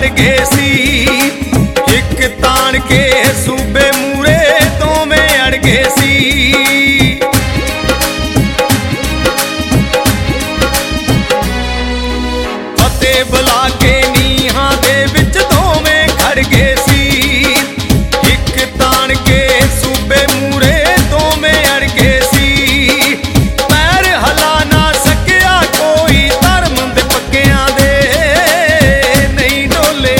ਖੜ ਗਏ ਸੀ। ਇੱਕ ਤਾਣ ਕੇ ਸੂਬੇ ਮੂਰੇ ਦੋਵੇਂ ਅੜ ਗਏ ਸੀ। ਫਤਿਹ ਬੁਲਾ ਕੇ ਨੀਹਾਂ ਦੇ ਵਿੱਚ ਦੋਵੇਂ ਖੜ ਗਏ ਸੀ। ਇੱਕ ਤਾਣ ਕੇ ਸੂਬੇ ਮੂਰੇ ਦੋਵੇਂ ਅੜ ਗਏ ਸੀ। ਪੈਰ ਹਲਾ ਨਾ ਸਕਿਆ ਕੋਈ ਧਰਮ ਦੇ ਪੱਕਿਆਂ ਦੇ। ਨਹੀਂ ਡੋਲੇ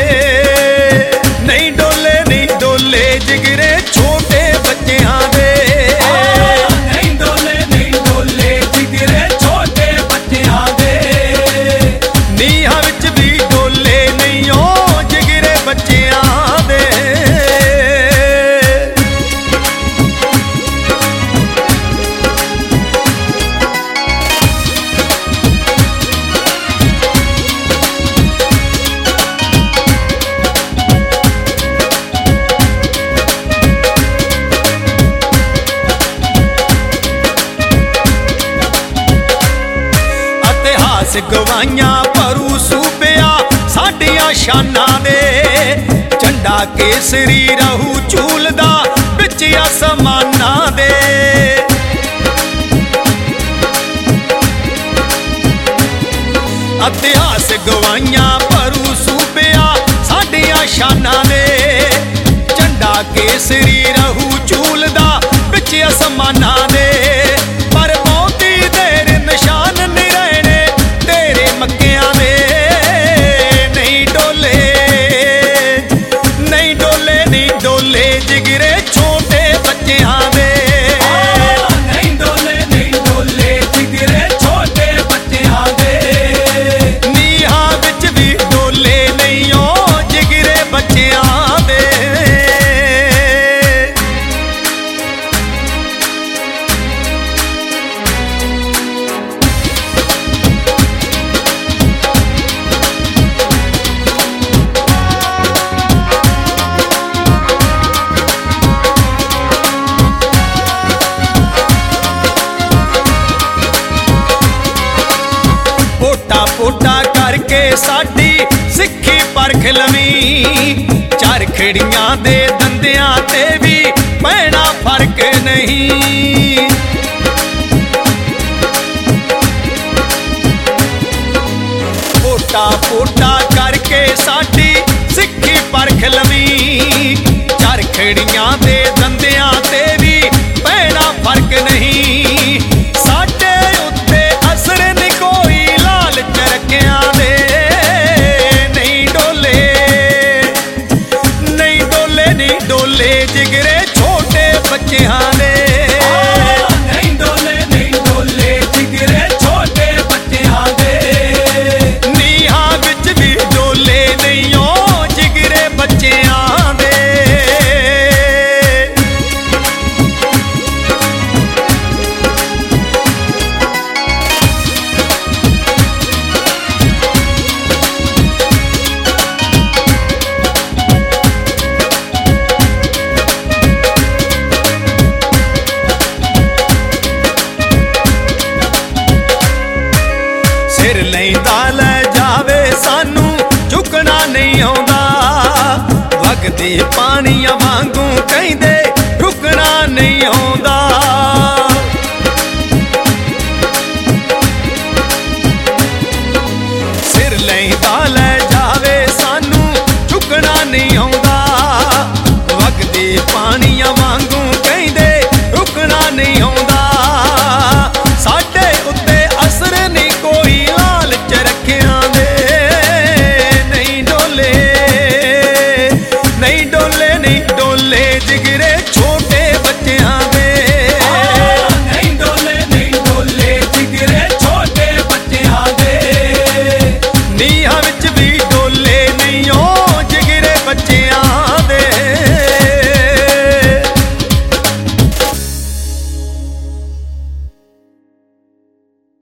ਨਹੀਂ ਡੋਲੇ ਨਹੀਂ ਡੋਲੇ ਜਿਗਰੇ ਛੋਟੇ ਬੱਚਿਆਂ ਦੇ। ਨਹੀਂ ਡੋਲੇ ਨਹੀਂ ਡੋਲੇ ਜਿਗਰੇ ਛੋਟੇ ਬੱਚਿਆਂ ਦੇ। ਨੀਹਾਂ ਵਿੱਚ ਵੀ ਡੋਲੇ ਨਹੀਂ ਓ ਜਿਗਰੇ ਬੱਚਿਆਂ ਦੇ। ਇਤਿਹਾਸ ਗਵਾਈਆਂ ਭਰੂ ਸੂਬਿਆ ਸਾਡੀਆਂ ਸ਼ਾਨਾਂ ਦੇ। ਝੰਡਾ ਕੇਸਰੀ ਰਹੂ ਝੂਲਦਾ ਵਿੱਚ ਅਸਮਾਨਾਂ ਦੇ। ਇਤਿਹਾਸ ਗਵਾਈਆਂ ਭਰੂ ਸੂਬਿਆ ਸਾਡੀਆਂ ਸ਼ਾਨਾਂ ਦੇ। ਝੰਡਾ ਕੇਸਰੀ ਰਹੂ ਝੂਲਦਾ ਵਿੱਚ ਅਸਮਾਨਾਂ ਦੇ। ਪਰ ਬਹੁਤੀ ਦੇਰ ਨਿਸ਼ਾਨ ਨਹੀਂ ਰਹਿਣੇ ਤੇਰੇ ਮੱਕਿਆਂ ਦੇ। ਨਹੀਂ ਡੋਲੇ ਨਹੀਂ ਡੋਲੇ ਨਹੀਂ ਡੋਲੇ ਜਿਗਰੇ ਛੋਟੇ ਬੱਚਿਆਂ ਦੇ। ਨਹੀਂ ਡੋਲੇ ਨਹੀਂ ਡੋਲੇ ਜਿਗਰੇ ਛੋਟੇ ਬੱਚਿਆਂ ਦੇ। ਨੀਹਾਂ ਵਿੱਚ ਵੀ ਡੋਲੇ ਨਹੀਂ ਓ ਜਿਗਰੇ ਬੱਚਿਆਂ ਦੇ। ਪੋਟਾ ਪੋਟਾ ਕਰਕੇ ਸਾਡੀ ਸਿੱਖੀ ਪਰਖ ਲਵੀਂ। ਚਰਖੜੀਆਂ ਦੇ ਦੰਦਿਆਂ ਤੇ ਵੀ ਪੈਣਾ ਫਰਕ ਨਹੀਂ। ਪੋਟਾ ਪੋਟਾ ਕਰਕੇ ਸਾਡੀ ਸਿੱਖੀ ਪਰਖ ਲਵੀਂ। ਚਰਖੜੀਆਂ ਦੇ ਦੰਦਿਆਂ ਤੇ ਵੀ ਪੈਣਾ ਫਰਕ ਨਹੀਂ। ਸਾਡੇ ਉੱਤੇ ਅਸਰ ਨਹੀਂ ਕੋਈ ਲਾਲਚ ਰੱਖਿਆਂ ਦੇ। ਨਹੀਂ ਡੋਲੇ ਨਹੀਂ ਡੋਲੇ ਨਹੀਂ ਡੋਲੇ ਜਿਗਰੇ ਛੋਟੇ ਬੱਚਿਆਂ ਦੇ। ਨਹੀਂ ਡੋਲੇ ਨਹੀਂ ਡੋਲੇ ਜਿਗਰੇ ਛੋਟੇ ਬੱਚਿਆਂ ਦੇ। ਨੀਹਾਂ ਵਿੱਚ ਵੀ ਡੋਲੇ ਨਹੀਂ ਓ ਜਿਗਰੇ ਬੱਚਿਆਂ ਦੇ। ਸਿਰ ਲੈਂਦਾ ਲੈ ਜਾਵੇ ਸਾਨੂੰ ਝੁਕਣਾ ਨਹੀਂ ਆਉਂਦਾ। ਵਗਦੇ ਪਾਣੀਆਂ ਵਾਂਗੂ ਕਹਿੰਦੇ ਰੁਕਣਾ ਨਹੀਂ ਆਉਂਦਾ। ਸਿਰ ਲੈਂਦਾ ਲੈ